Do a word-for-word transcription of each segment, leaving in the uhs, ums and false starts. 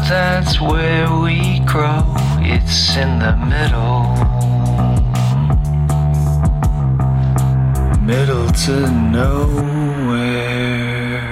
that's where we grow. It's in the middle. Middle to nowhere.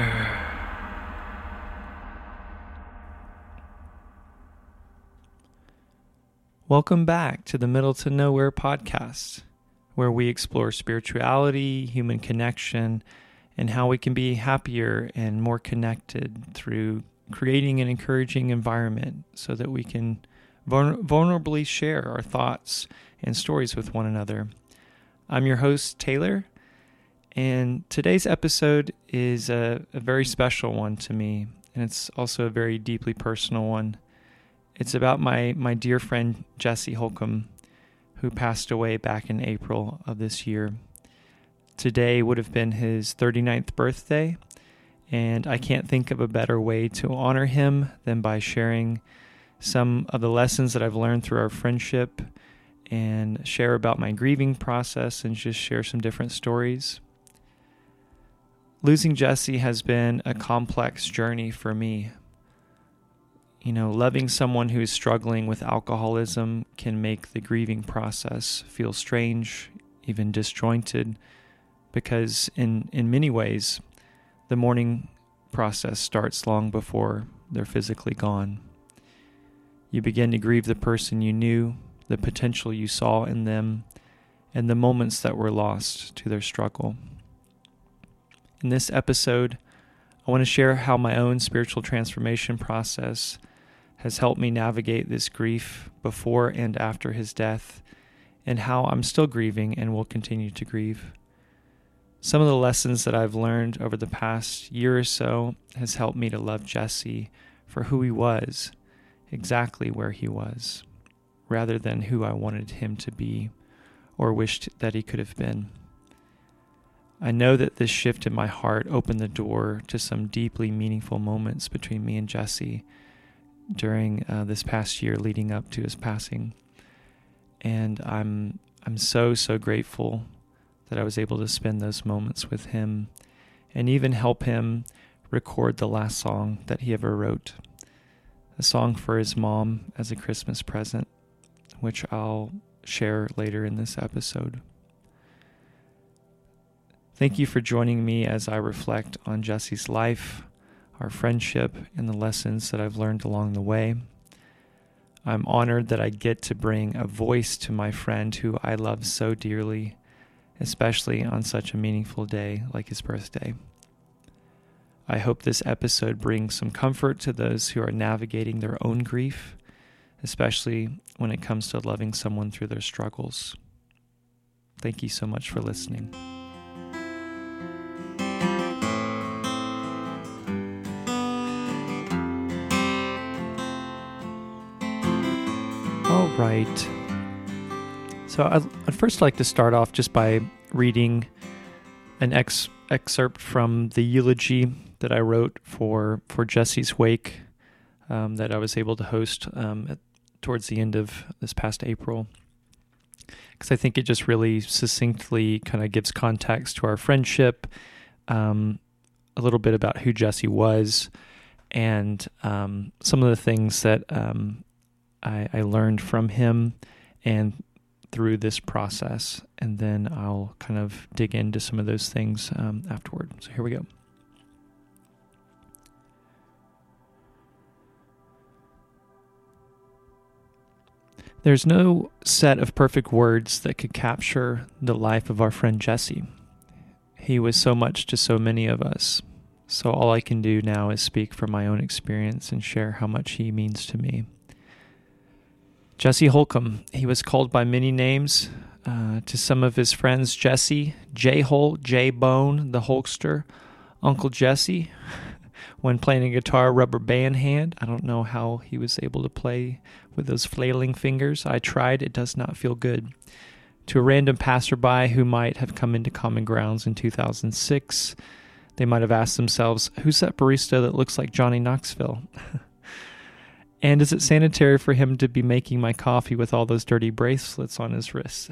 Welcome back to the Middle to Nowhere podcast, where we explore spirituality, human connection, and how we can be happier and more connected through creating an encouraging environment so that we can vulner- vulnerably share our thoughts and stories with one another. I'm your host, Taylor, and today's episode is a, a very special one to me, and it's also a very deeply personal one. It's about my, my dear friend, Jesse Holcomb, who passed away back in April of this year. Today would have been his thirty-ninth birthday, and I can't think of a better way to honor him than by sharing some of the lessons that I've learned through our friendship and share about my grieving process and just share some different stories. Losing Jesse has been a complex journey for me. You know, loving someone who is struggling with alcoholism can make the grieving process feel strange, even disjointed, because in, in many ways, the mourning process starts long before they're physically gone. You begin to grieve the person you knew, the potential you saw in them, and the moments that were lost to their struggle. In this episode, I want to share how my own spiritual transformation process has helped me navigate this grief before and after his death, and how I'm still grieving and will continue to grieve. Some of the lessons that I've learned over the past year or so has helped me to love Jesse for who he was, exactly where he was, rather than who I wanted him to be or wished that he could have been. I know that this shift in my heart opened the door to some deeply meaningful moments between me and Jesse during uh, this past year leading up to his passing. And I'm I'm so, so grateful that I was able to spend those moments with him and even help him record the last song that he ever wrote, a song for his mom as a Christmas present, which I'll share later in this episode. Thank you for joining me as I reflect on Jesse's life, our friendship, and the lessons that I've learned along the way. I'm honored that I get to bring a voice to my friend who I love so dearly, especially on such a meaningful day like his birthday. I hope this episode brings some comfort to those who are navigating their own grief, especially when it comes to loving someone through their struggles. Thank you so much for listening. All right. So I'd, I'd first like to start off just by reading an ex, excerpt from the eulogy that I wrote for, for Jesse's wake um, that I was able to host um, at, towards the end of this past April. Because I think it just really succinctly kind of gives context to our friendship, um, a little bit about who Jesse was, and um, some of the things that um, I, I learned from him and through this process, and then I'll kind of dig into some of those things um, afterward. So here we go. There's no set of perfect words that could capture the life of our friend Jesse. He was so much to so many of us. So all I can do now is speak from my own experience and share how much he means to me. Jesse Holcomb, he was called by many names. Uh, to some of his friends, Jesse, J-Hole, J-Bone, the Hulkster, Uncle Jesse. When playing a guitar, rubber band hand. I don't know how he was able to play with those flailing fingers. I tried. It does not feel good. To a random passerby who might have come into Common Grounds in two thousand six, they might have asked themselves, who's that barista that looks like Johnny Knoxville? And is it sanitary for him to be making my coffee with all those dirty bracelets on his wrists?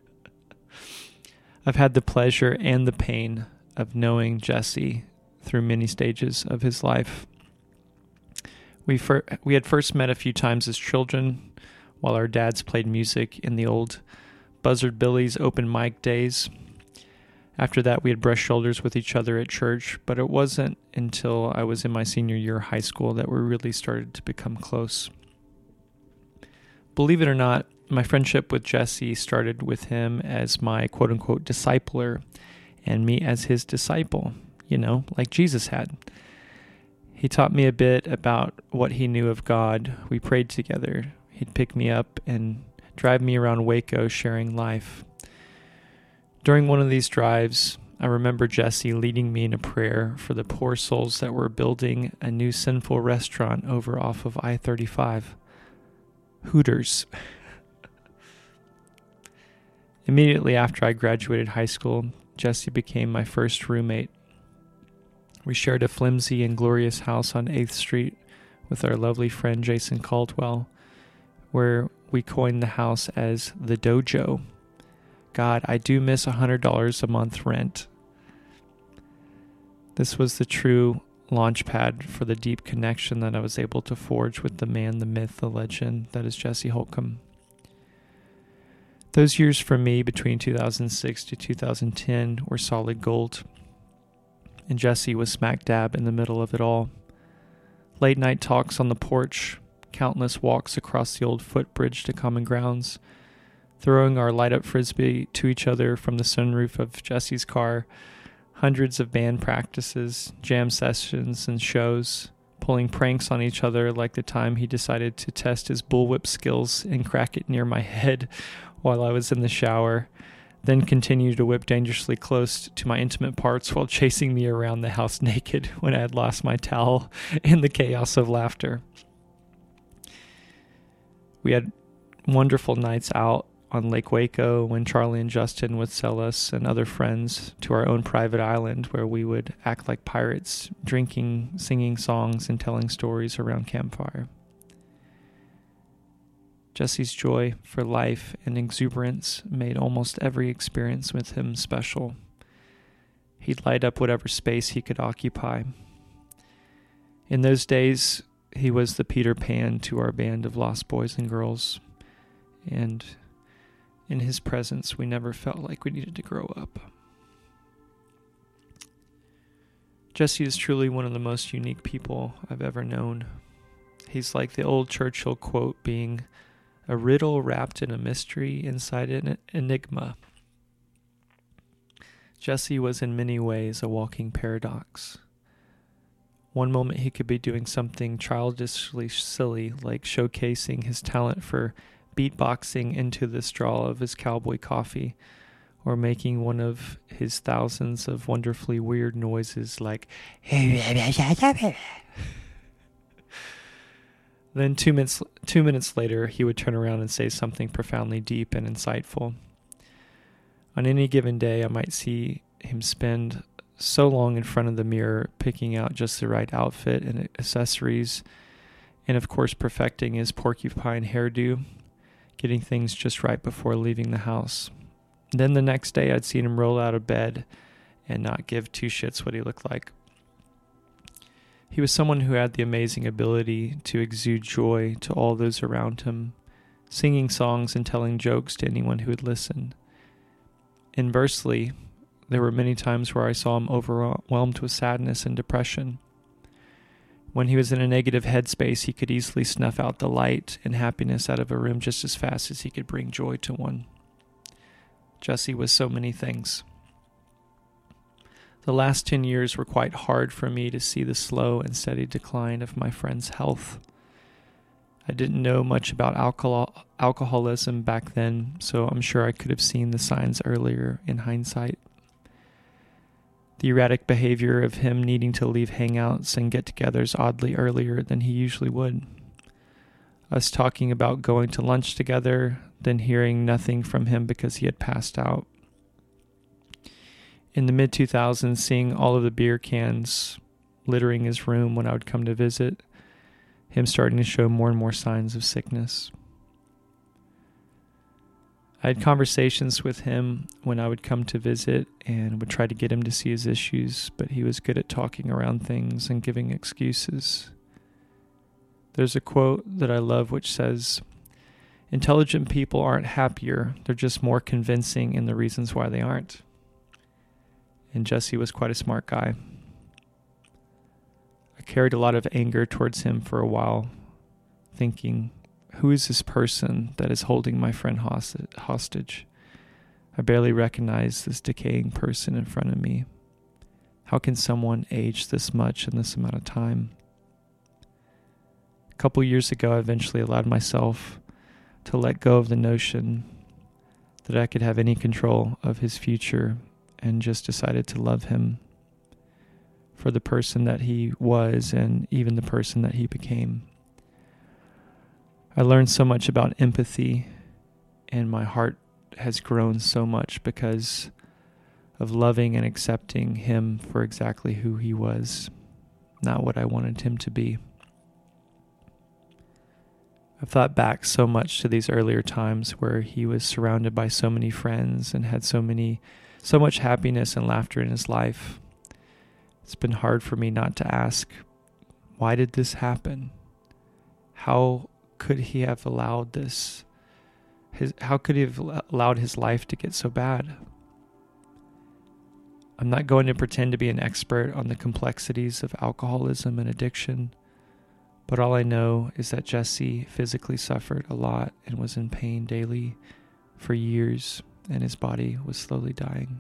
I've had the pleasure and the pain of knowing Jesse through many stages of his life. We fir- we had first met a few times as children while our dads played music in the old Buzzard Billy's open mic days. After that, we had brushed shoulders with each other at church, but it wasn't until I was in my senior year of high school that we really started to become close. Believe it or not, my friendship with Jesse started with him as my quote-unquote discipler and me as his disciple, you know, like Jesus had. He taught me a bit about what he knew of God. We prayed together. He'd pick me up and drive me around Waco sharing life. During one of these drives, I remember Jesse leading me in a prayer for the poor souls that were building a new sinful restaurant over off of I thirty-five. Hooters. Immediately after I graduated high school, Jesse became my first roommate. We shared a flimsy and glorious house on eighth Street with our lovely friend Jason Caldwell, where we coined the house as the Dojo. God, I do miss one hundred dollars a month rent. This was the true launch pad for the deep connection that I was able to forge with the man, the myth, the legend that is Jesse Holcomb. Those years for me between two thousand six to two thousand ten were solid gold, and Jesse was smack dab in the middle of it all. Late night talks on the porch, countless walks across the old footbridge to common grounds, throwing our light-up frisbee to each other from the sunroof of Jesse's car, hundreds of band practices, jam sessions, and shows, pulling pranks on each other like the time he decided to test his bullwhip skills and crack it near my head while I was in the shower, then continued to whip dangerously close to my intimate parts while chasing me around the house naked when I had lost my towel in the chaos of laughter. We had wonderful nights out on Lake Waco when Charlie and Justin would sell us and other friends to our own private island where we would act like pirates, drinking, singing songs, and telling stories around campfire. Jesse's joy for life and exuberance made almost every experience with him special. He'd light up whatever space he could occupy. In those days, he was the Peter Pan to our band of lost boys and girls, and in his presence, we never felt like we needed to grow up. Jesse is truly one of the most unique people I've ever known. He's like the old Churchill quote being a riddle wrapped in a mystery inside an enigma. Jesse was in many ways a walking paradox. One moment he could be doing something childishly silly, like showcasing his talent for beatboxing into the straw of his cowboy coffee, or making one of his thousands of wonderfully weird noises like Then two minutes two minutes later, he would turn around and say something profoundly deep and insightful. On any given day, I might see him spend so long in front of the mirror, picking out just the right outfit and accessories, and of course perfecting his porcupine hairdo, getting things just right before leaving the house. Then the next day, I'd seen him roll out of bed and not give two shits what he looked like. He was someone who had the amazing ability to exude joy to all those around him, singing songs and telling jokes to anyone who would listen. Inversely, there were many times where I saw him overwhelmed with sadness and depression. When he was in a negative headspace, he could easily snuff out the light and happiness out of a room just as fast as he could bring joy to one. Jesse was so many things. The last ten years were quite hard for me to see the slow and steady decline of my friend's health. I didn't know much about alcohol, alcoholism back then, so I'm sure I could have seen the signs earlier in hindsight. The erratic behavior of him needing to leave hangouts and get-togethers oddly earlier than he usually would. Us talking about going to lunch together, then hearing nothing from him because he had passed out. In the mid two thousands, seeing all of the beer cans littering his room when I would come to visit, him starting to show more and more signs of sickness. I had conversations with him when I would come to visit and would try to get him to see his issues, but he was good at talking around things and giving excuses. There's a quote that I love which says, "Intelligent people aren't happier, they're just more convincing in the reasons why they aren't." And Jesse was quite a smart guy. I carried a lot of anger towards him for a while, thinking, who is this person that is holding my friend hostage? I barely recognize this decaying person in front of me. How can someone age this much in this amount of time? A couple years ago, I eventually allowed myself to let go of the notion that I could have any control of his future and just decided to love him for the person that he was and even the person that he became. I learned so much about empathy, and my heart has grown so much because of loving and accepting him for exactly who he was, not what I wanted him to be. I've thought back so much to these earlier times where he was surrounded by so many friends and had so many, so much happiness and laughter in his life. It's been hard for me not to ask, why did this happen? How could he have allowed this? His, how could he have allowed his life to get so bad? I'm not going to pretend to be an expert on the complexities of alcoholism and addiction, but all I know is that Jesse physically suffered a lot and was in pain daily for years, and his body was slowly dying.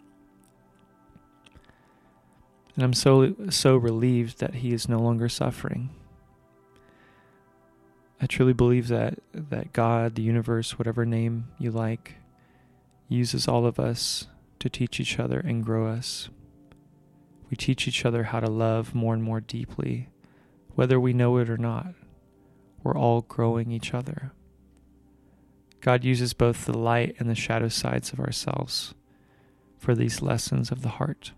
And I'm so so relieved that he is no longer suffering. I truly believe that that God, the universe, whatever name you like, uses all of us to teach each other and grow us. We teach each other how to love more and more deeply, whether we know it or not. We're all growing each other. God uses both the light and the shadow sides of ourselves for these lessons of the heart.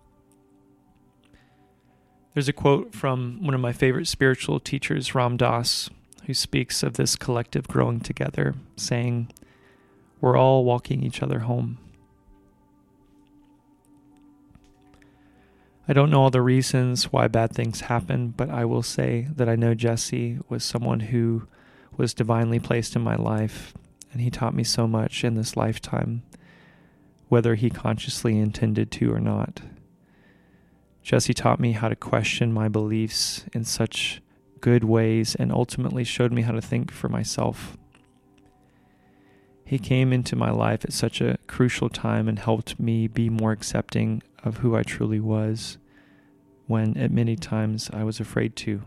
There's a quote from one of my favorite spiritual teachers, Ram Dass, who speaks of this collective growing together, saying, "We're all walking each other home." I don't know all the reasons why bad things happen, but I will say that I know Jesse was someone who was divinely placed in my life, and he taught me so much in this lifetime, whether he consciously intended to or not. Jesse taught me how to question my beliefs in such good ways and ultimately showed me how to think for myself. He came into my life at such a crucial time and helped me be more accepting of who I truly was when at many times I was afraid to.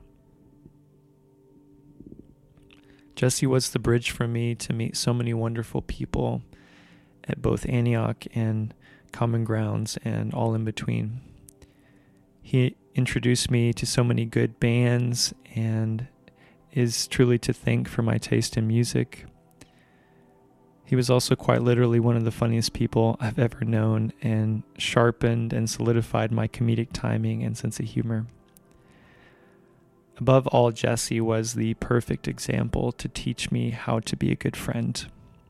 Jesse was the bridge for me to meet so many wonderful people at both Antioch and Common Grounds and all in between. He introduced me to so many good bands and is truly to thank for my taste in music. He was also quite literally one of the funniest people I've ever known and sharpened and solidified my comedic timing and sense of humor. Above all, Jesse was the perfect example to teach me how to be a good friend.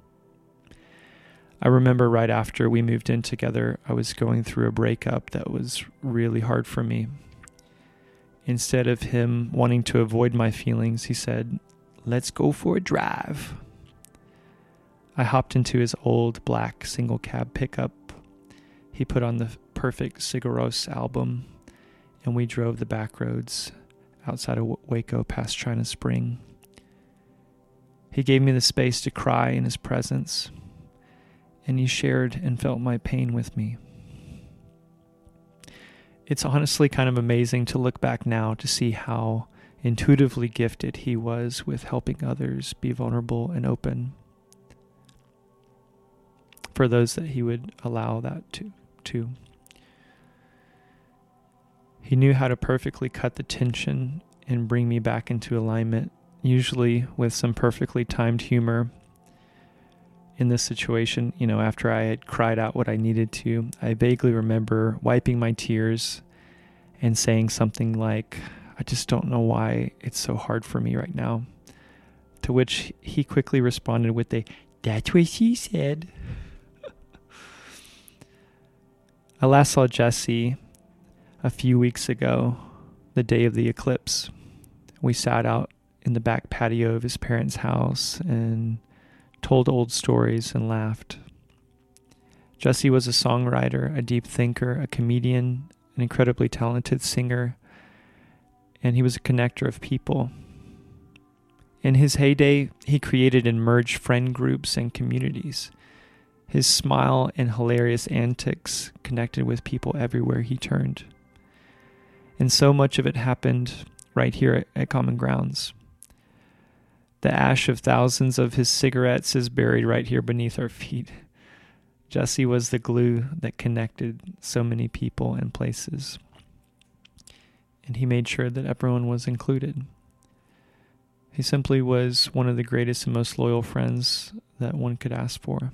I remember right after we moved in together, I was going through a breakup that was really hard for me. Instead of him wanting to avoid my feelings, he said, "Let's go for a drive." I hopped into his old black single cab pickup. He put on the perfect Sigur Rós album, and we drove the back roads outside of Waco past China Spring. He gave me the space to cry in his presence, and he shared and felt my pain with me. It's honestly kind of amazing to look back now to see how intuitively gifted he was with helping others be vulnerable and open, for those that he would allow that to. to. He knew how to perfectly cut the tension and bring me back into alignment, usually with some perfectly timed humor. In this situation, you know, after I had cried out what I needed to, I vaguely remember wiping my tears and saying something like, "I just don't know why it's so hard for me right now." To which he quickly responded with a, "That's what she said." I last saw Jesse a few weeks ago, the day of the eclipse. We sat out in the back patio of his parents' house and told old stories and laughed. Jesse was a songwriter, a deep thinker, a comedian, an incredibly talented singer, and he was a connector of people. In his heyday, he created and merged friend groups and communities. His smile and hilarious antics connected with people everywhere he turned. And so much of it happened right here at, at Common Grounds. The ash of thousands of his cigarettes is buried right here beneath our feet. Jesse was the glue that connected so many people and places. And he made sure that everyone was included. He simply was one of the greatest and most loyal friends that one could ask for.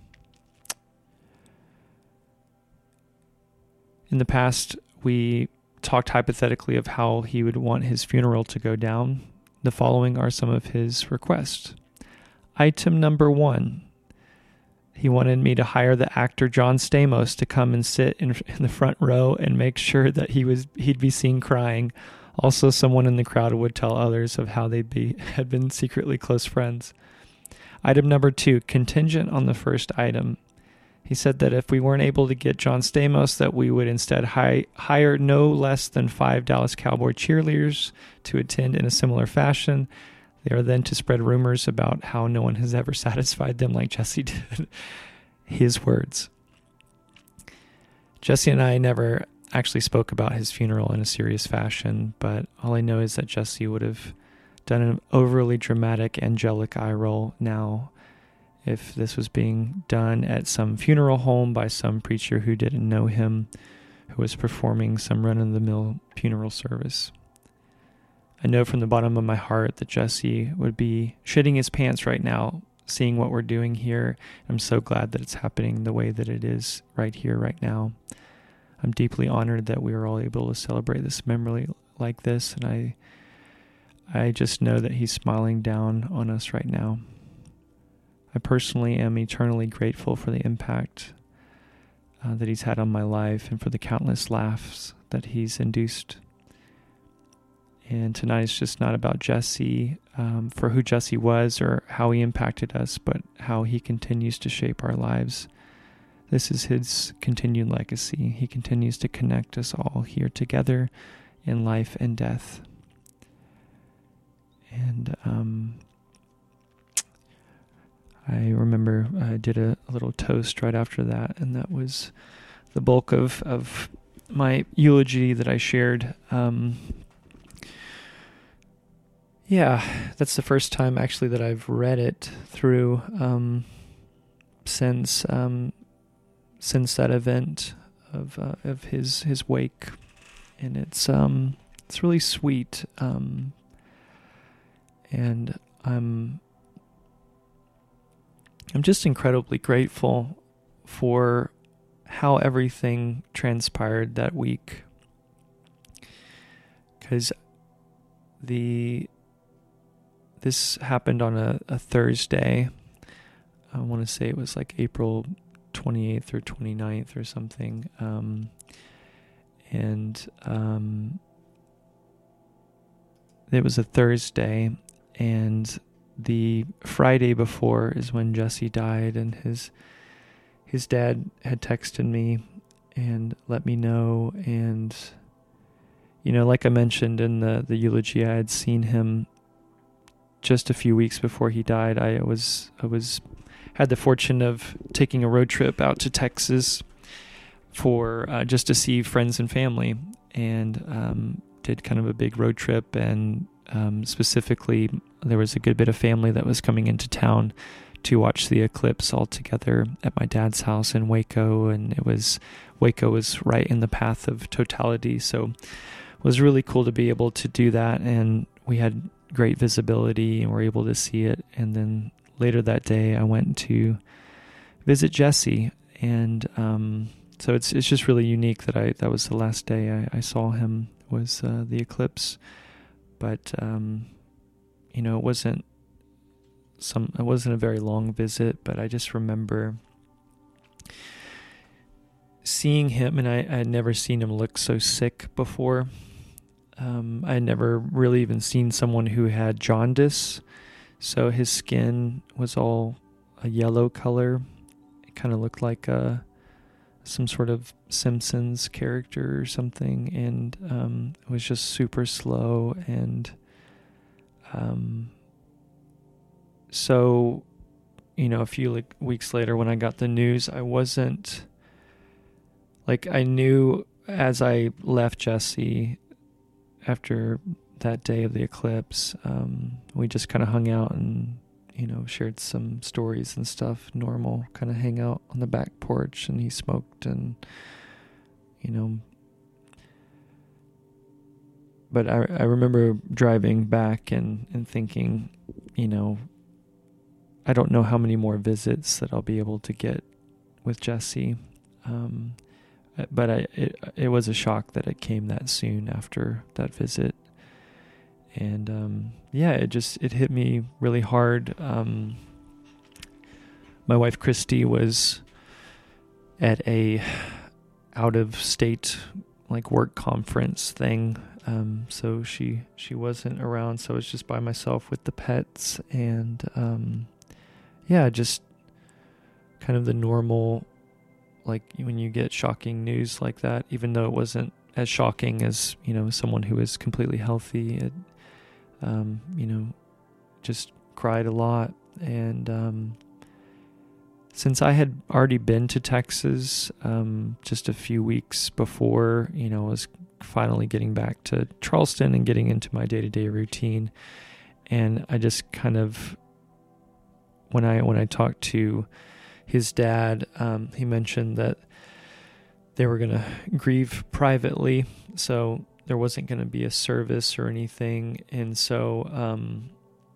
In the past, we talked hypothetically of how he would want his funeral to go down. The following are some of his requests. Item number one. He wanted me to hire the actor John Stamos to come and sit in, in the front row and make sure that he was he'd be seen crying. Also, someone in the crowd would tell others of how they be had been secretly close friends. Item number two, contingent on the first item. He said that if we weren't able to get John Stamos, that we would instead hi- hire no less than five Dallas Cowboy cheerleaders to attend in a similar fashion. They are then to spread rumors about how no one has ever satisfied them like Jesse did. His words. Jesse and I never actually spoke about his funeral in a serious fashion, but all I know is that Jesse would have done an overly dramatic angelic eye roll now if this was being done at some funeral home by some preacher who didn't know him, who was performing some run-of-the-mill funeral service. I know from the bottom of my heart that Jesse would be shitting his pants right now, seeing what we're doing here. I'm so glad that it's happening the way that it is right here, right now. I'm deeply honored that we were all able to celebrate this memory like this, and I, I just know that he's smiling down on us right now. I personally am eternally grateful for the impact uh, that he's had on my life and for the countless laughs that he's induced. And tonight is just not about Jesse, um, for who Jesse was or how he impacted us, but how he continues to shape our lives. This is his continued legacy. He continues to connect us all here together in life and death. And um, I remember I did a, a little toast right after that, and that was the bulk of, of my eulogy that I shared. Um, Yeah, that's the first time actually that I've read it through um, since um, since that event of uh, of his his wake, and it's um it's really sweet, um, and I'm I'm just incredibly grateful for how everything transpired that week, because the This happened on a, a Thursday. I want to say it was like April twenty-eighth or twenty-ninth or something. Um, and um, it was a Thursday, and the Friday before is when Jesse died, and his his dad had texted me and let me know. And, you know, like I mentioned in the, the eulogy, I had seen him just a few weeks before he died. I was I was had the fortune of taking a road trip out to Texas for uh, just to see friends and family, and um, did kind of a big road trip. And um, specifically, there was a good bit of family that was coming into town to watch the eclipse all together at my dad's house in Waco, and it was Waco was right in the path of totality, so it was really cool to be able to do that. And we had great visibility and were able to see it. And then later that day I went to visit Jesse, and um, so it's it's just really unique that I that was the last day I, I saw him was uh, the eclipse. But um, you know, it wasn't some it wasn't a very long visit, but I just remember seeing him, and I, I had never seen him look so sick before. Um, I had never really even seen someone who had jaundice. So his skin was all a yellow color. It kind of looked like a, some sort of Simpsons character or something. And um, it was just super slow. And um, so, you know, a few like weeks later when I got the news, I wasn't, like, I knew as I left Jesse after that day of the eclipse, um, we just kind of hung out and, you know, shared some stories and stuff, normal, kind of hang out on the back porch, and he smoked and, you know, but I, I remember driving back and, and thinking, you know, I don't know how many more visits that I'll be able to get with Jesse. Um, but I, it, it was a shock that it came that soon after that visit. And, um, yeah, it just, it hit me really hard. Um, my wife, Christy, was at a out of state, like, work conference thing. Um, so she, she wasn't around. So I was just by myself with the pets, and, um, yeah, just kind of the normal, like, when you get shocking news like that, even though it wasn't as shocking as, you know, someone who is completely healthy, it, um, you know, just cried a lot. And, um, since I had already been to Texas, um, just a few weeks before, you know, I was finally getting back to Charleston and getting into my day-to-day routine. And I just kind of, when I, when I talked to his dad, um, he mentioned that they were going to grieve privately. So there wasn't going to be a service or anything. And so, um,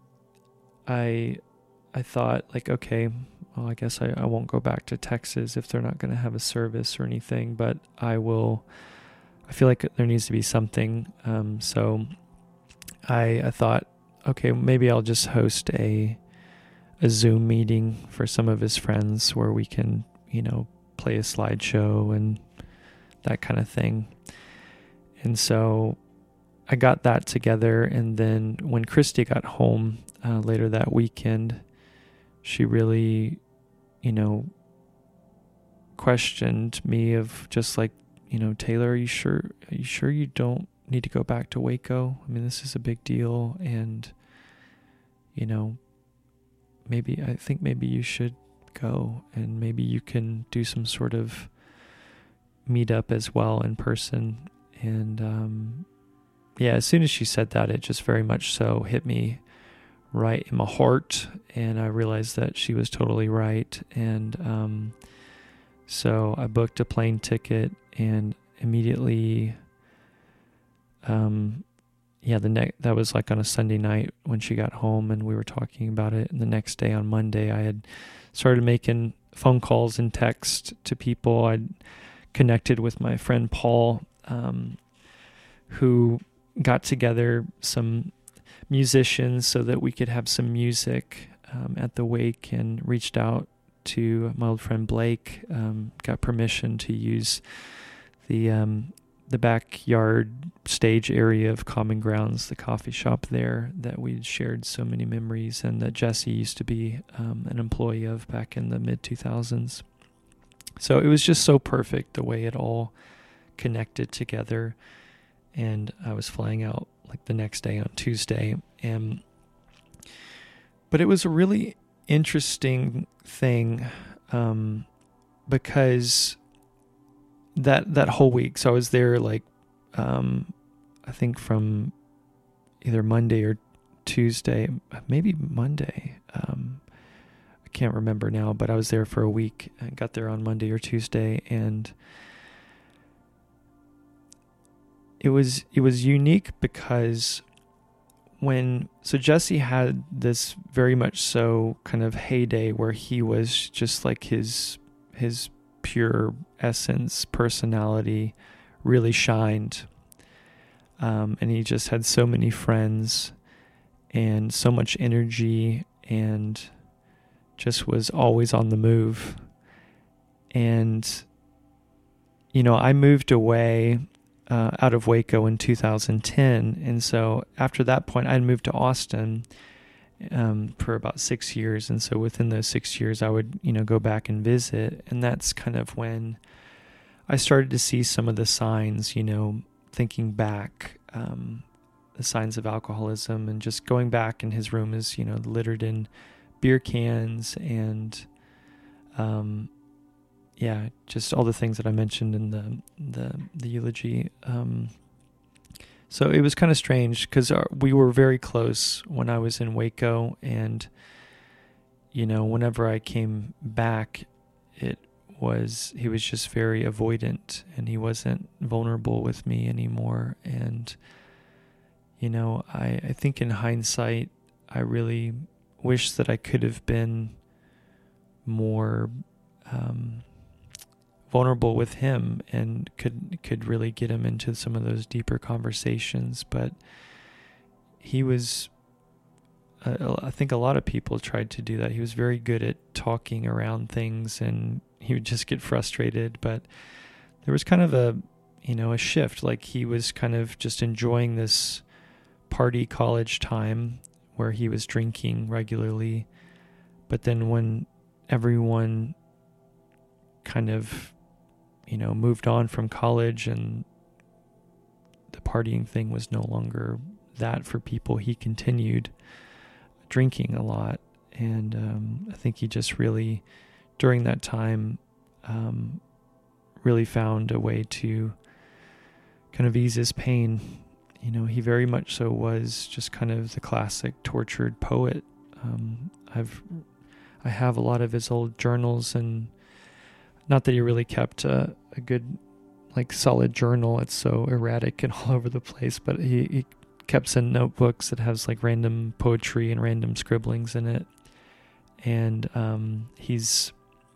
I, I thought, like, okay, well, I guess I, I won't go back to Texas if they're not going to have a service or anything, but I will, I feel like there needs to be something. Um, so I, I thought, okay, maybe I'll just host a, a Zoom meeting for some of his friends where we can, you know, play a slideshow and that kind of thing. And so I got that together. And then when Christy got home uh, later that weekend, she really, you know, questioned me of just like, you know, Taylor, are you sure, are you sure you don't need to go back to Waco? I mean, this is a big deal. And, you know, maybe, I think maybe you should go, and maybe you can do some sort of meetup as well in person. And, um, yeah, as soon as she said that, it just very much so hit me right in my heart. And I realized that she was totally right. And, um, so I booked a plane ticket and immediately, um, yeah, the ne- that was like on a Sunday night when she got home, and we were talking about it. And the next day on Monday, I had started making phone calls and text to people. I'd connected with my friend Paul, um, who got together some musicians so that we could have some music um, at the wake, and reached out to my old friend Blake, um, got permission to use the um, the backyard stage area of Common Grounds, the coffee shop there that we'd shared so many memories, and that Jesse used to be um, an employee of back in the mid two thousands. So it was just so perfect the way it all connected together. And I was flying out like the next day on Tuesday. And but it was a really interesting thing um, because that that whole week, so I was there like um, I think from either Monday or Tuesday, maybe Monday. Um, I can't remember now, but I was there for a week. I got there on Monday or Tuesday, and it was it was unique because when so Jesse had this very much so kind of heyday where he was just like his his pure essence, personality really shined, um, and he just had so many friends and so much energy and just was always on the move. And you know, I moved away uh, out of Waco in two thousand ten. And so after that point, I had moved to Austin um, for about six years. And so within those six years, I would, you know, go back and visit. And that's kind of when I started to see some of the signs, you know, thinking back, um, the signs of alcoholism, and just going back, and his room is, you know, littered in beer cans and, um, yeah, just all the things that I mentioned in the the, the eulogy. Um, so it was kind of strange because we were very close when I was in Waco, and you know, whenever I came back, it was he was just very avoidant, and he wasn't vulnerable with me anymore. And you know, I I think in hindsight, I really wish that I could have been more Um, vulnerable with him and could could really get him into some of those deeper conversations. But he was, uh, I think a lot of people tried to do that. He was very good at talking around things, and he would just get frustrated. But there was kind of a, you know, a shift. Like he was kind of just enjoying this party college time where he was drinking regularly. But then when everyone kind of, you know, moved on from college and the partying thing was no longer that for people, he continued drinking a lot. And um, I think he just really, during that time, um, really found a way to kind of ease his pain. You know, he very much so was just kind of the classic tortured poet. Um, I've, I have a lot of his old journals, and not that he really kept a, a good, like, solid journal. It's so erratic and all over the place. But he, he kept some notebooks that has, like, random poetry and random scribblings in it. And um, he's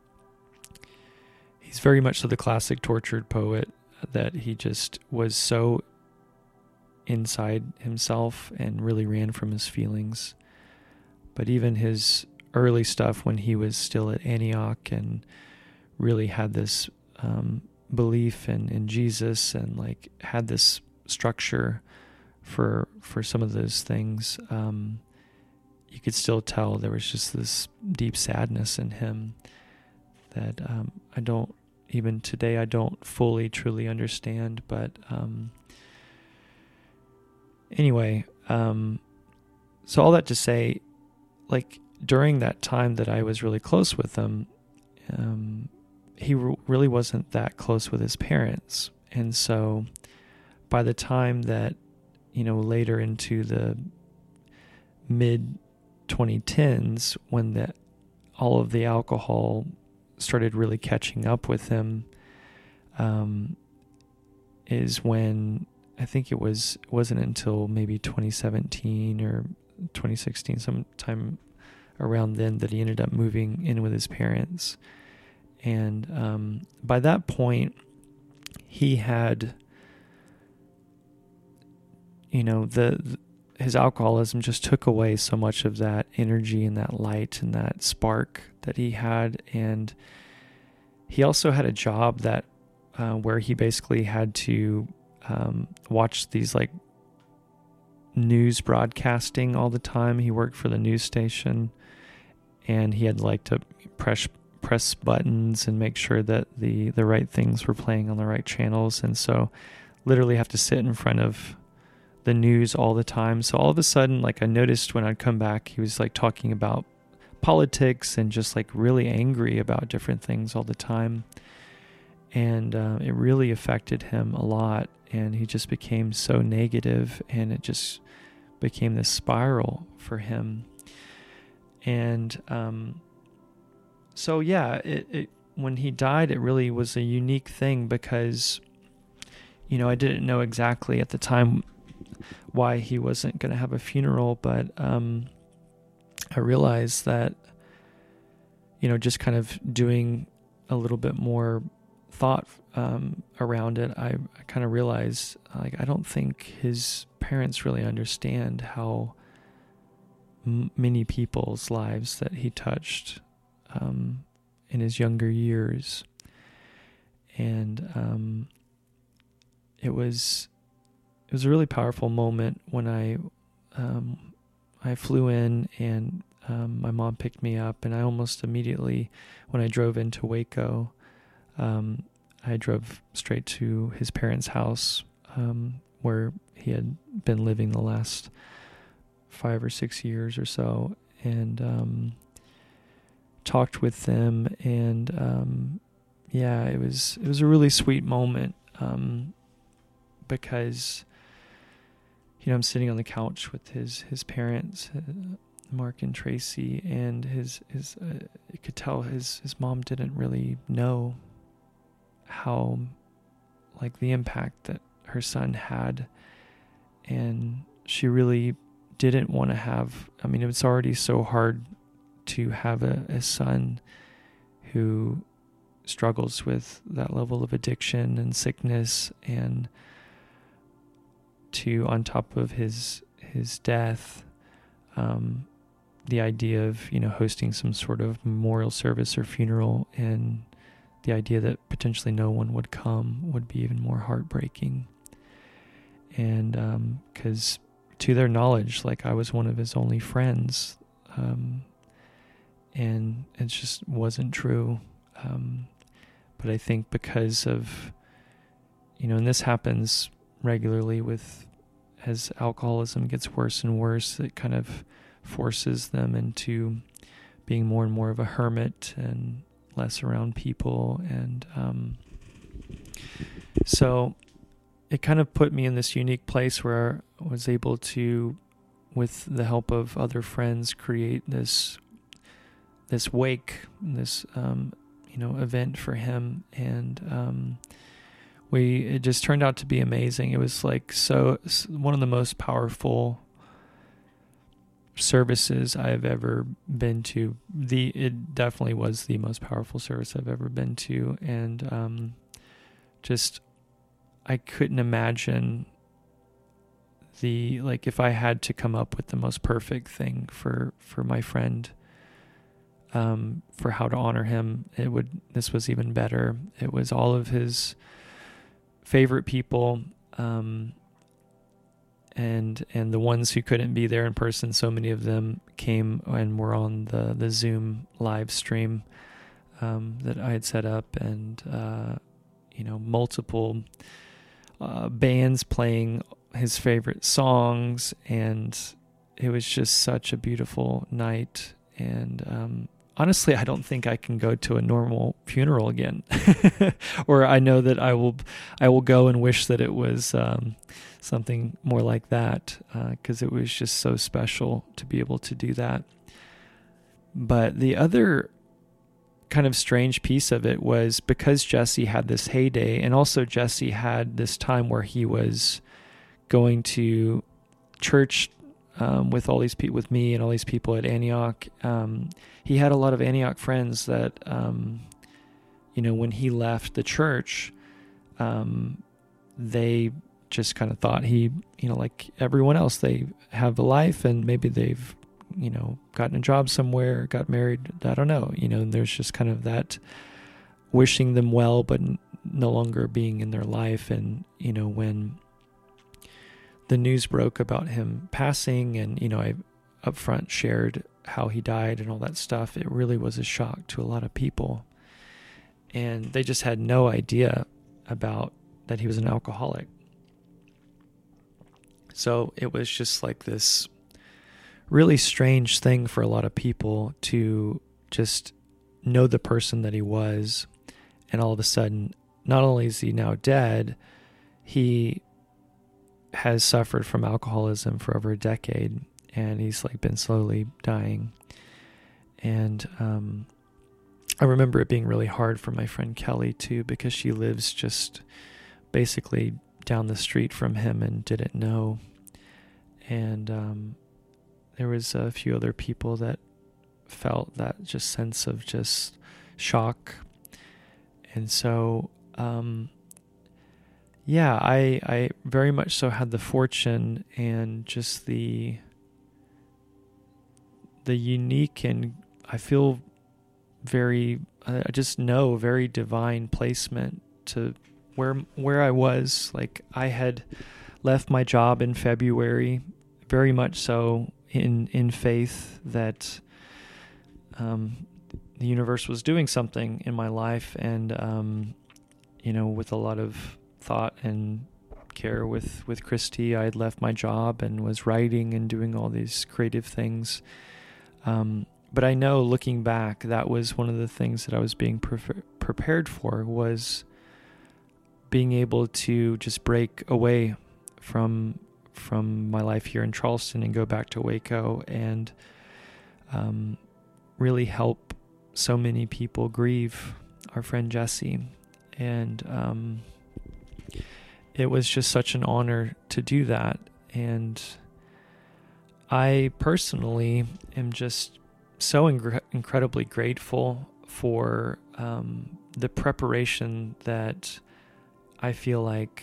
he's very much so the classic tortured poet, that he just was so inside himself and really ran from his feelings. But even his early stuff when he was still at Antioch and really had this um, belief in, in Jesus, and like had this structure for for some of those things, um, you could still tell there was just this deep sadness in him that um, I don't, even today, I don't fully, truly understand. But um, anyway, um, so all that to say, like during that time that I was really close with him, um, he re- really wasn't that close with his parents. And so by the time that, you know, later into the mid twenty tens, when the, all of the alcohol started really catching up with him, um, is when I think it was, wasn't until maybe twenty seventeen or twenty sixteen, sometime around then, that he ended up moving in with his parents. And um, by that point, he had, you know, the, the his alcoholism just took away so much of that energy and that light and that spark that he had. And he also had a job that uh, where he basically had to um, watch these like news broadcasting all the time. He worked for the news station, and he had like to press press buttons and make sure that the, the right things were playing on the right channels. And so literally have to sit in front of the news all the time. So all of a sudden, like I noticed when I'd come back, he was like talking about politics and just like really angry about different things all the time. And uh, it really affected him a lot. And he just became so negative, and it just became this spiral for him. And um, so, yeah, it, it when he died, it really was a unique thing because, you know, I didn't know exactly at the time why he wasn't going to have a funeral, but um, I realized that, you know, just kind of doing a little bit more thought um, around it, I, I kind of realized, like, I don't think his parents really understand how m- many people's lives that he touched um, in his younger years. And um, it was it was a really powerful moment when I um, I flew in, and um, my mom picked me up, and I almost immediately, when I drove into Waco, um, I drove straight to his parents' house, um, where he had been living the last five or six years or so, and um, talked with them, and um, yeah, it was it was a really sweet moment, um, because, you know, I'm sitting on the couch with his his parents, uh, Mark and Tracy, and his his uh, you could tell his his mom didn't really know how, like, the impact that her son had, and she really didn't want to have, I mean, it's already so hard to have a, a son who struggles with that level of addiction and sickness, and to, on top of his his death, um, the idea of, you know, hosting some sort of memorial service or funeral, and the idea that potentially no one would come would be even more heartbreaking. And um, 'cause to their knowledge, like, I was one of his only friends, um, and it just wasn't true. Um, but I think because of, you know, and this happens regularly with, as alcoholism gets worse and worse, it kind of forces them into being more and more of a hermit and less around people. And um, so it kind of put me in this unique place where I was able to, with the help of other friends, create this this wake, this um, you know, event for him, and um, we it just turned out to be amazing. It was like so one of the most powerful services I've ever been to. The it definitely was the most powerful service I've ever been to, and um, just I couldn't imagine the like if I had to come up with the most perfect thing for for my friend, um, for how to honor him, it would this was even better. It was all of his favorite people, um, and and the ones who couldn't be there in person. So many of them came and were on the the Zoom live stream um, that I had set up, and uh, you know, multiple uh, bands playing his favorite songs, and it was just such a beautiful night. And um, honestly, I don't think I can go to a normal funeral again, or I know that I will, I will go and wish that it was um, something more like that, because uh, it was just so special to be able to do that. But the other kind of strange piece of it was, because Jesse had this heyday, and also Jesse had this time where he was going to church um, with all these people, with me and all these people at Antioch. Um, he had a lot of Antioch friends that, um, you know, when he left the church, um, they just kind of thought he, you know, like everyone else, they have a life, and maybe they've, you know, gotten a job somewhere, got married, I don't know, you know, and there's just kind of that wishing them well, but n- no longer being in their life. And, you know, when the news broke about him passing, and, you know, I up front shared how he died and all that stuff, it really was a shock to a lot of people. And they just had no idea about that he was an alcoholic. So it was just like this really strange thing for a lot of people to just know the person that he was, and all of a sudden, not only is he now dead, he has suffered from alcoholism for over a decade, and he's like been slowly dying. And um, I remember it being really hard for my friend Kelly too, because she lives just basically down the street from him and didn't know. And um, there was a few other people that felt that just sense of just shock. And so, um, yeah, I, I very much so had the fortune and just the, the unique, and I feel very, I just know very divine placement to where where I was. Like, I had left my job in February, very much so in in faith that um, the universe was doing something in my life, and um, you know, with a lot of thought and care with with Christy, I had left my job and was writing and doing all these creative things. Um, but I know, looking back, that was one of the things that I was being pre- prepared for, was being able to just break away from from my life here in Charleston and go back to Waco and um, really help so many people grieve our friend Jesse. And um, it was just such an honor to do that. And I personally am just so ingre- incredibly grateful for um, the preparation that I feel like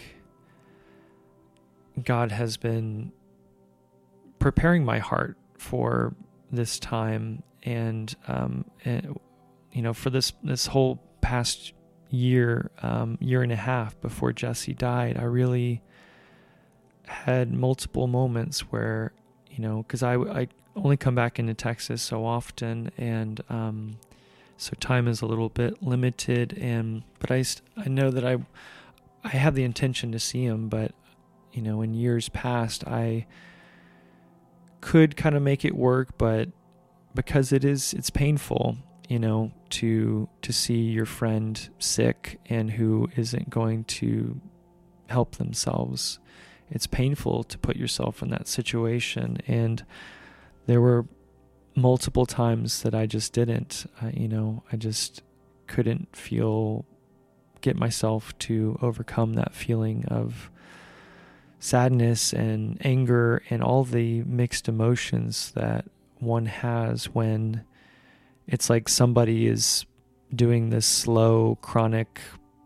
God has been preparing my heart for this time. And, um, and you know, for this, this whole past year, um, year and a half before Jesse died, I really had multiple moments where, you know, because I, I only come back into Texas so often, and um, so time is a little bit limited. And but I, I know that I I have the intention to see him, but you know, in years past, I could kind of make it work, but because it is, it's painful, you know, to to see your friend sick and who isn't going to help themselves. It's painful to put yourself in that situation. And there were multiple times that I just didn't, uh, you know, I just couldn't feel, get myself to overcome that feeling of sadness and anger and all the mixed emotions that one has when it's like somebody is doing this slow, chronic,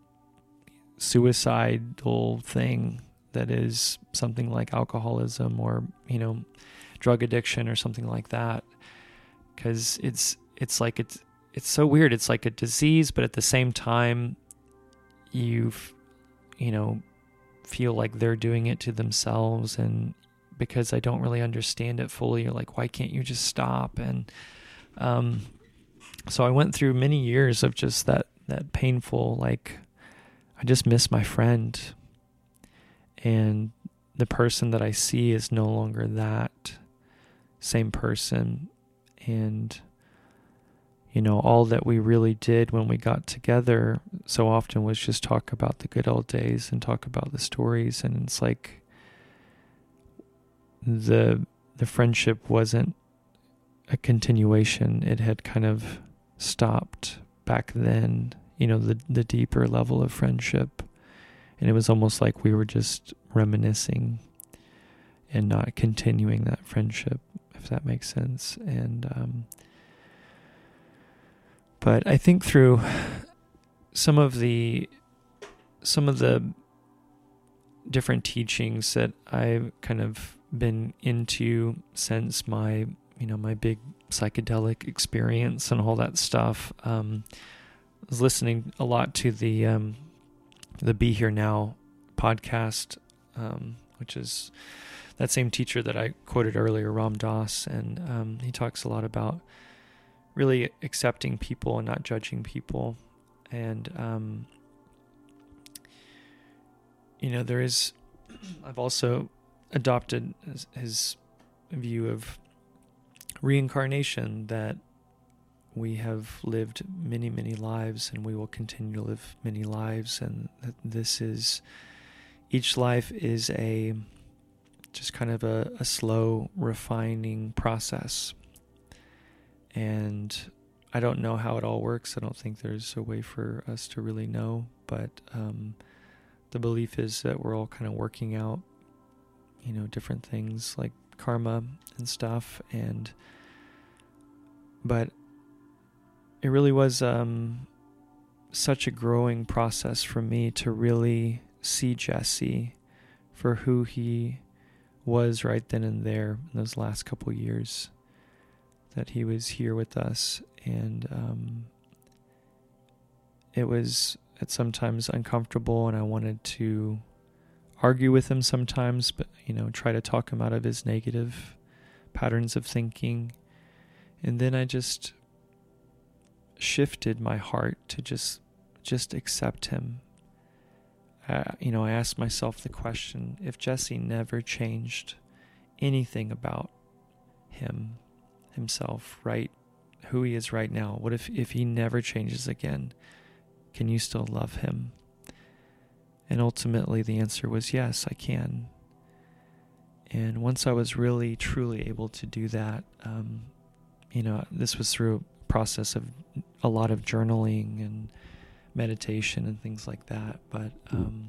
suicidal thing that is something like alcoholism or, you know, drug addiction or something like that. Because it's it's like it's it's so weird. It's like a disease, but at the same time, you've you know feel like they're doing it to themselves. And because I don't really understand it fully, you're like, why can't you just stop? And um, so I went through many years of just that that painful, like, I just miss my friend. And the person that I see is no longer that same person. And, you know, all that we really did when we got together so often was just talk about the good old days and talk about the stories. And it's like the the friendship wasn't a continuation. It had kind of stopped back then, you know, the the deeper level of friendship. And it was almost like we were just reminiscing and not continuing that friendship, if that makes sense. And, um, but I think through some of the, some of the different teachings that I've kind of been into since my, you know, my big psychedelic experience and all that stuff, um, I was listening a lot to the, um, the Be Here Now podcast, um, which is that same teacher that I quoted earlier, Ram Dass, and um, he talks a lot about really accepting people and not judging people. And, um, you know, there is, I've also adopted his, his view of reincarnation, that we have lived many, many lives and we will continue to live many lives. And that this is, each life is a, just kind of a, a slow refining process. And I don't know how it all works. I don't think there's a way for us to really know, but um, the belief is that we're all kind of working out, you know, different things like karma and stuff. And, but it really was um, such a growing process for me to really see Jesse for who he was right then and there in those last couple years that he was here with us. And um, it was it's sometimes uncomfortable, and I wanted to argue with him sometimes, but, you know, try to talk him out of his negative patterns of thinking. And then I just shifted my heart to just just accept him. Uh, you know, I asked myself the question, if Jesse never changed anything about him, himself, right, who he is right now, what if, if he never changes again? Can you still love him? And ultimately the answer was yes, I can. And once I was really, truly able to do that, um, you know, this was through a process of a lot of journaling and meditation and things like that. But um,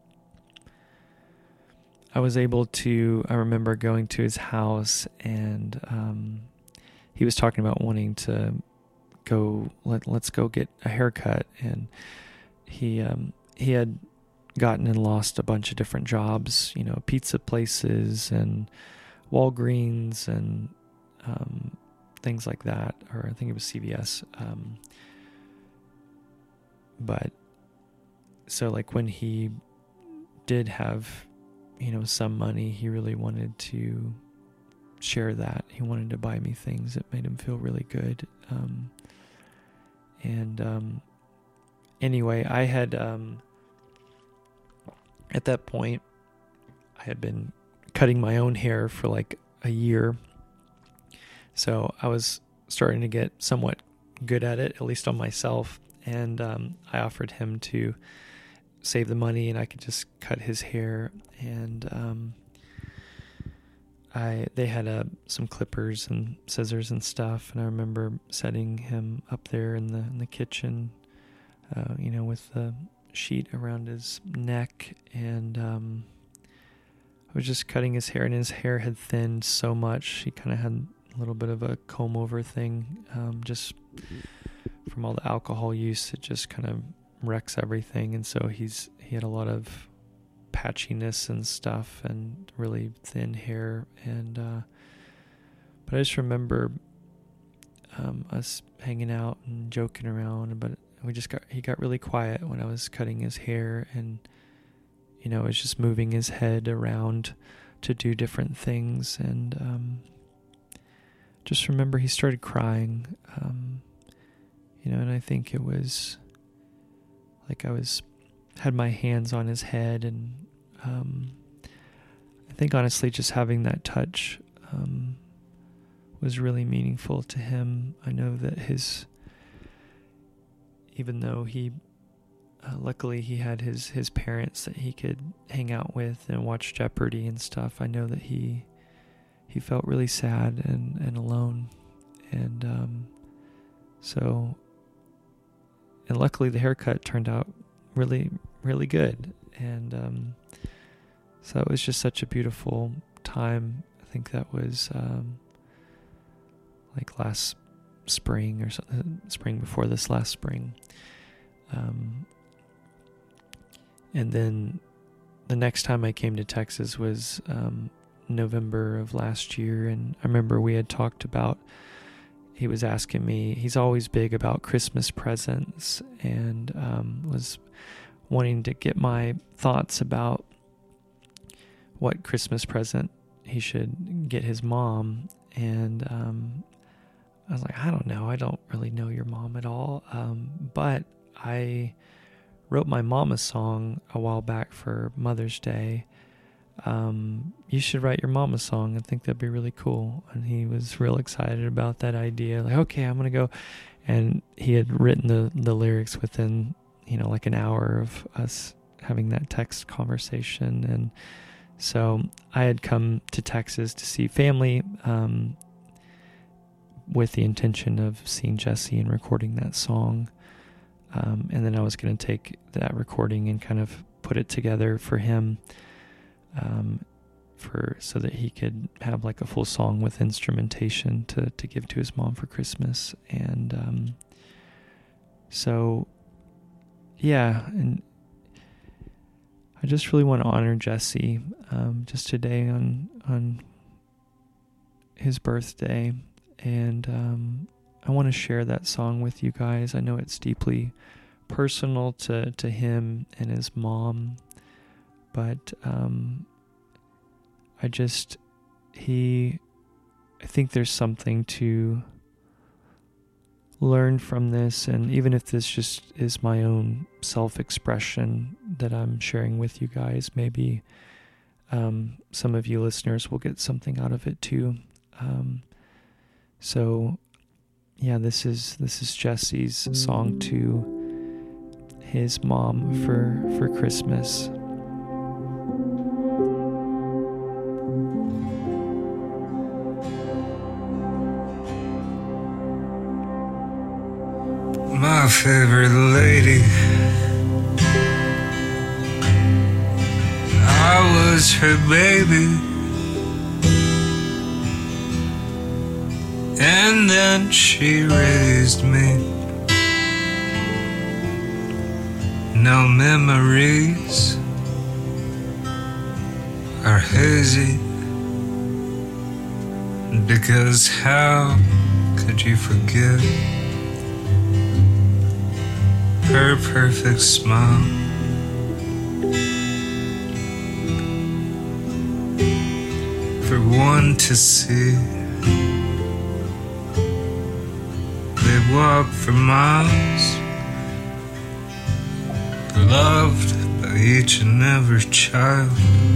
I was able to, I remember going to his house, and um, he was talking about wanting to go, let, let's go get a haircut. And he, um, he had gotten and lost a bunch of different jobs, you know, pizza places and Walgreens and um, things like that, or I think it was C V S. Um, but so like when he did have, you know, some money, he really wanted to share that. He wanted to buy me things that made him feel really good. Um, and um, anyway, I had, um, at that point, I had been cutting my own hair for like a year. So I was starting to get somewhat good at it, at least on myself. And um, I offered him to save the money, and I could just cut his hair. And um, I they had uh, some clippers and scissors and stuff. And I remember setting him up there in the in the kitchen, uh, you know, with the sheet around his neck, and um, I was just cutting his hair, and his hair had thinned so much. He kind of had a little bit of a comb over thing, um, just from all the alcohol use. It just kind of wrecks everything, and so he's he had a lot of patchiness and stuff, and really thin hair. And uh, but I just remember um, us hanging out and joking around, but we just got, he got really quiet when I was cutting his hair, and, you know, I was just moving his head around to do different things. And, um, just remember he started crying, um, you know, and I think it was like I was, had my hands on his head, and, um, I think honestly just having that touch, um, was really meaningful to him. I know that his, even though he, uh, luckily he had his, his parents that he could hang out with and watch Jeopardy and stuff, I know that he, he felt really sad and, and alone. And, um, so, and luckily the haircut turned out really, really good. And, um, so it was just such a beautiful time. I think that was, um, like last spring or something, spring before this last spring. Um, and then the next time I came to Texas was um, November of last year, and I remember we had talked about, he was asking me, he's always big about Christmas presents, and um, was wanting to get my thoughts about what Christmas present he should get his mom. And um, I was like, I don't know. I don't really know your mom at all. Um, but I wrote my mom a song a while back for Mother's Day. Um, you should write your mom a song. I think that'd be really cool. And he was real excited about that idea. Like, okay, I'm going to go. And he had written the, the lyrics within, you know, like an hour of us having that text conversation. And so I had come to Texas to see family, um, with the intention of seeing Jesse and recording that song. Um, and then I was going to take that recording and kind of put it together for him, um, for, so that he could have like a full song with instrumentation to, to give to his mom for Christmas. And, um, so yeah, and I just really want to honor Jesse, um, just today on, on his birthday. And, um, I want to share that song with you guys. I know it's deeply personal to, to him and his mom, but um, I just, he, I think there's something to learn from this, and even if this just is my own self-expression that I'm sharing with you guys, maybe um, some of you listeners will get something out of it too. Um, so yeah, this is this is Jesse's song to his mom for for Christmas. My favorite lady, I was her baby, and then she raised me. No memories are hazy, because how could you forget her perfect smile? For one to see, they walk for miles, loved by each and every child.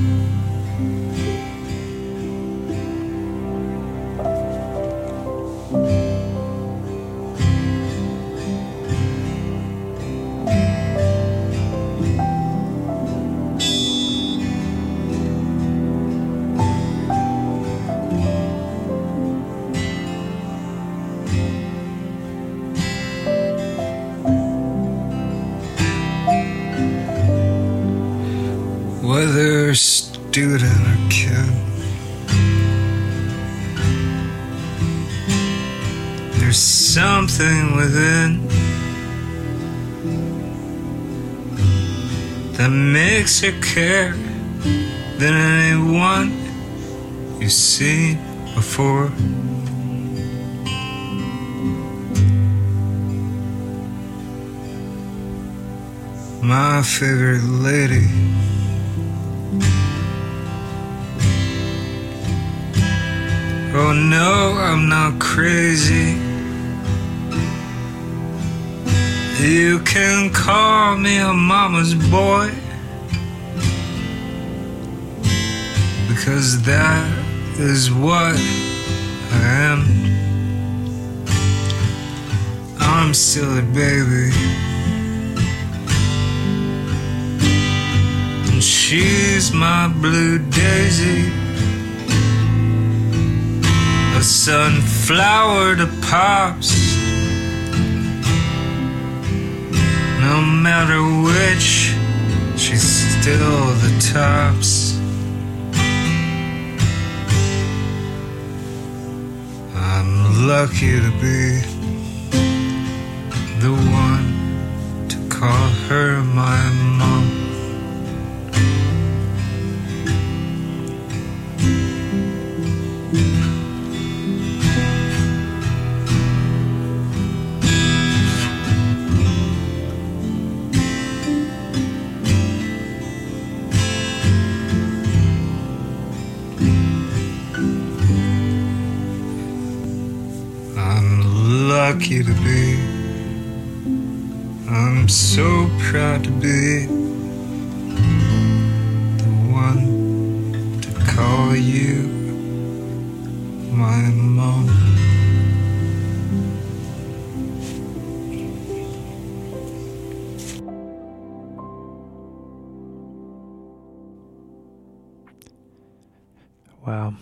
Whether student or kid, there's something within that makes her care than anyone you've seen before. My favorite lady, oh no, I'm not crazy. You can call me a mama's boy, because that is what I am. I'm still a baby, and she's my blue daisy, a sunflower that pops. No matter which, she's still the tops. I'm lucky to be the one to call her my mom. Lucky to be, I'm so proud to be the one to call you my mom. Wow.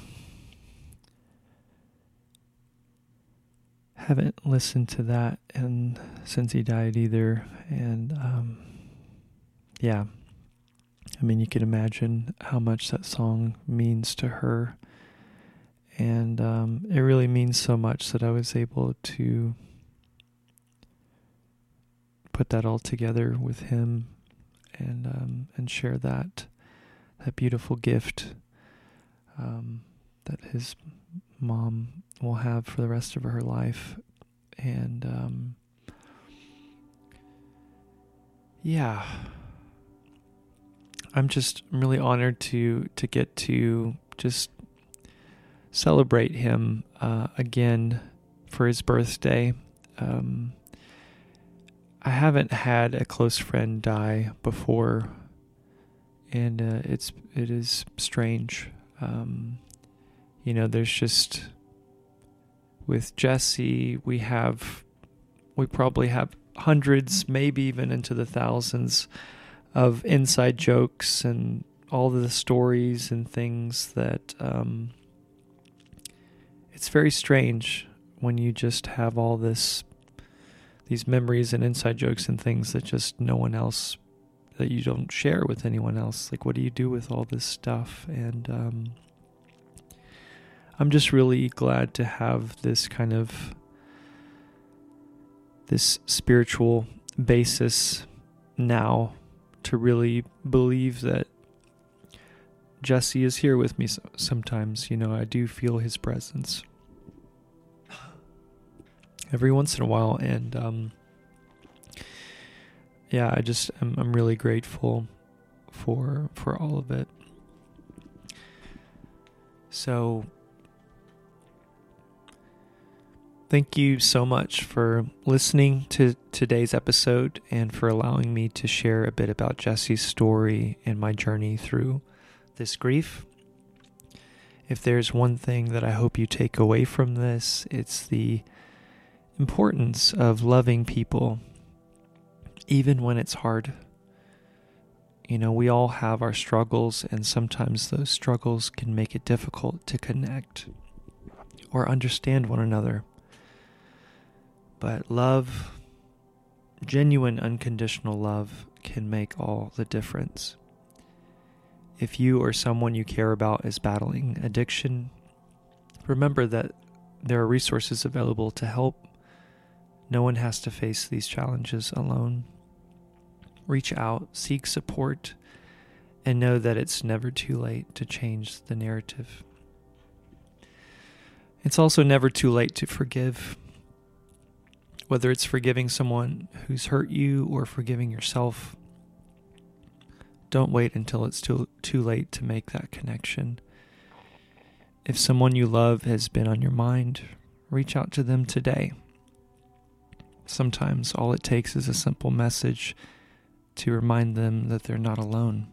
Haven't listened to that and since he died either, and um, yeah, I mean, you can imagine how much that song means to her, and um, it really means so much that I was able to put that all together with him and um, and share that that beautiful gift um, that his mom will have for the rest of her life. And um, yeah, I'm just really honored to to get to just celebrate him uh, again for his birthday. Um, I haven't had a close friend die before, and uh, it's it is strange. Um, you know, there's just with Jesse, we have we probably have hundreds, maybe even into the thousands, of inside jokes and all the stories and things that um, it's very strange when you just have all this, these memories and inside jokes and things that just no one else, that you don't share with anyone else. Like, what do you do with all this stuff? And um, I'm just really glad to have this kind of, this spiritual basis now to really believe that Jesse is here with me sometimes. You know, I do feel his presence every once in a while, and um, yeah, I just I'm, I'm really grateful for for all of it. So thank you so much for listening to today's episode and for allowing me to share a bit about Jesse's story and my journey through this grief. If there's one thing that I hope you take away from this, it's the importance of loving people, even when it's hard. You know, we all have our struggles, and sometimes those struggles can make it difficult to connect or understand one another. But love, genuine unconditional love, can make all the difference. If you or someone you care about is battling addiction, remember that there are resources available to help. No one has to face these challenges alone. Reach out, seek support, and know that it's never too late to change the narrative. It's also never too late to forgive. Whether it's forgiving someone who's hurt you or forgiving yourself, don't wait until it's too too late to make that connection. If someone you love has been on your mind, reach out to them today. Sometimes all it takes is a simple message to remind them that they're not alone.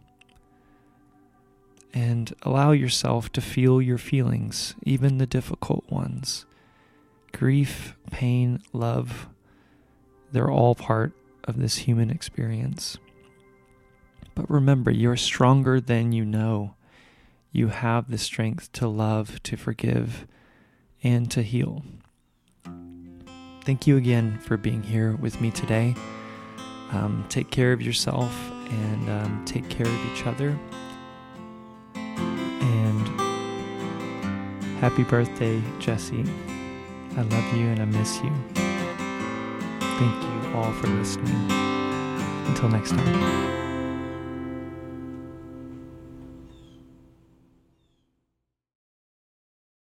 And allow yourself to feel your feelings, even the difficult ones. Grief, pain, love, they're all part of this human experience. But remember, you're stronger than you know. You have the strength to love, to forgive, and to heal. Thank you again for being here with me today. Um, take care of yourself and um, take care of each other. And happy birthday, Jesse. I love you and I miss you. Thank you all for listening. Until next time.